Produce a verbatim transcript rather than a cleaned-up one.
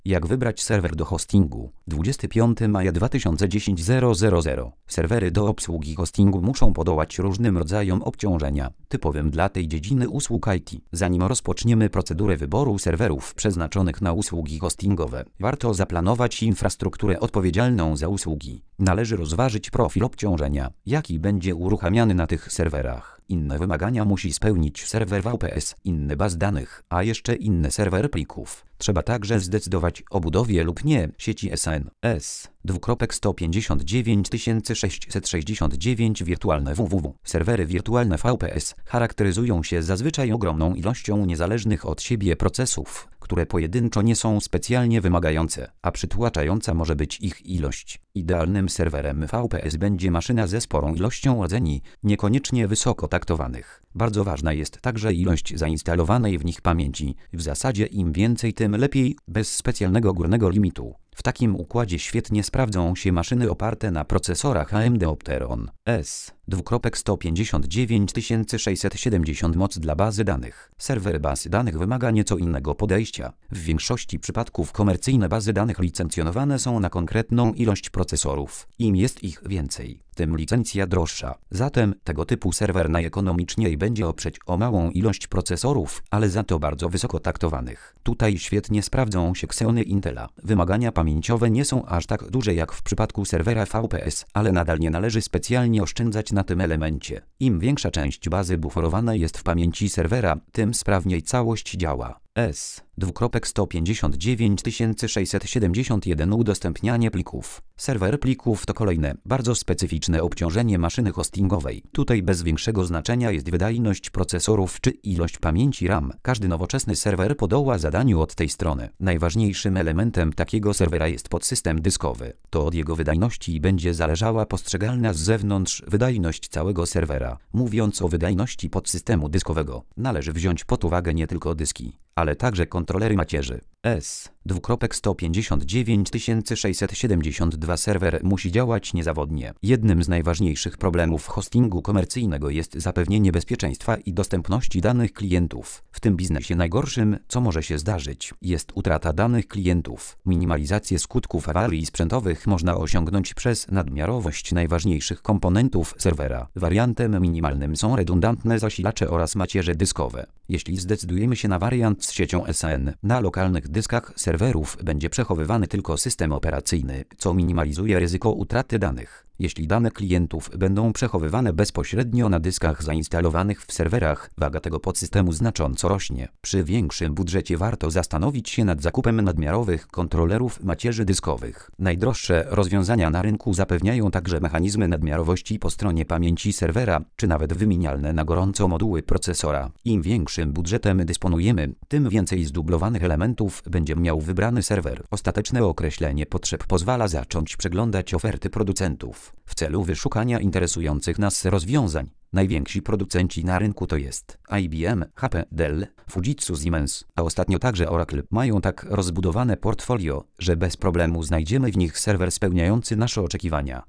Jak wybrać serwer do hostingu? dwudziestego piątego maja dwa tysiące dziesiątego zero zero zero. Serwery do obsługi hostingu muszą podołać różnym rodzajom obciążenia, typowym dla tej dziedziny usług I T. Zanim rozpoczniemy procedurę wyboru serwerów przeznaczonych na usługi hostingowe, warto zaplanować infrastrukturę odpowiedzialną za usługi. Należy rozważyć profil obciążenia, jaki będzie uruchamiany na tych serwerach. Inne wymagania musi spełnić serwer V P S, inny baz danych, a jeszcze inny serwer plików. Trzeba także zdecydować o budowie lub nie sieci S N S. sto pięćdziesiąt dziewięć tysięcy sześćset sześćdziesiąt dziewięć wirtualne www. Serwery wirtualne V P S charakteryzują się zazwyczaj ogromną ilością niezależnych od siebie procesów, które pojedynczo nie są specjalnie wymagające, a przytłaczająca może być ich ilość. Idealnym serwerem V P S będzie maszyna ze sporą ilością rdzeni, niekoniecznie wysoko taktowanych. Bardzo ważna jest także ilość zainstalowanej w nich pamięci. W zasadzie im więcej, tym lepiej, bez specjalnego górnego limitu. W takim układzie świetnie sprawdzą się maszyny oparte na procesorach A M D Opteron S sto pięćdziesiąt dziewięć tysięcy sześćset siedemdziesiąt moc dla bazy danych. Serwer bazy danych wymaga nieco innego podejścia. W większości przypadków komercyjne bazy danych licencjonowane są na konkretną ilość procesorów. Im jest ich więcej, tym licencja droższa. Zatem tego typu serwer najekonomiczniej będzie oprzeć o małą ilość procesorów, ale za to bardzo wysoko taktowanych. Tutaj świetnie sprawdzą się Xeony Intela. Wymagania pamięciowe nie są aż tak duże jak w przypadku serwera V P S, ale nadal nie należy specjalnie oszczędzać na tym elemencie. Im większa część bazy buforowana jest w pamięci serwera, tym sprawniej całość działa. S sto pięćdziesiąt dziewięć tysięcy sześćset siedemdziesiąt jeden Udostępnianie plików. Serwer plików to kolejne, bardzo specyficzne obciążenie maszyny hostingowej. Tutaj bez większego znaczenia jest wydajność procesorów czy ilość pamięci RAM. Każdy nowoczesny serwer podoła zadaniu od tej strony. Najważniejszym elementem takiego serwera jest podsystem dyskowy. To od jego wydajności będzie zależała postrzegalna z zewnątrz wydajność całego serwera. Mówiąc o wydajności podsystemu dyskowego, należy wziąć pod uwagę nie tylko dyski, ale także kontrolery macierzy. S sto pięćdziesiąt dziewięć tysięcy sześćset siedemdziesiąt dwa serwer musi działać niezawodnie. Jednym z najważniejszych problemów hostingu komercyjnego jest zapewnienie bezpieczeństwa i dostępności danych klientów. W tym biznesie najgorszym, co może się zdarzyć, jest utrata danych klientów. Minimalizację skutków awarii sprzętowych można osiągnąć przez nadmiarowość najważniejszych komponentów serwera. Wariantem minimalnym są redundantne zasilacze oraz macierze dyskowe. Jeśli zdecydujemy się na wariant z siecią S N, na lokalnych dyskach serwerów będzie przechowywany tylko system operacyjny, co minimalizuje ryzyko utraty danych. Jeśli dane klientów będą przechowywane bezpośrednio na dyskach zainstalowanych w serwerach, waga tego podsystemu znacząco rośnie. Przy większym budżecie warto zastanowić się nad zakupem nadmiarowych kontrolerów macierzy dyskowych. Najdroższe rozwiązania na rynku zapewniają także mechanizmy nadmiarowości po stronie pamięci serwera, czy nawet wymienialne na gorąco moduły procesora. Im większym budżetem dysponujemy, tym więcej zdublowanych elementów będzie miał wybrany serwer. Ostateczne określenie potrzeb pozwala zacząć przeglądać oferty producentów w celu wyszukania interesujących nas rozwiązań. Najwięksi producenci na rynku to jest I B M, H P, Dell, Fujitsu, Siemens, a ostatnio także Oracle. Mają tak rozbudowane portfolio, że bez problemu znajdziemy w nich serwer spełniający nasze oczekiwania.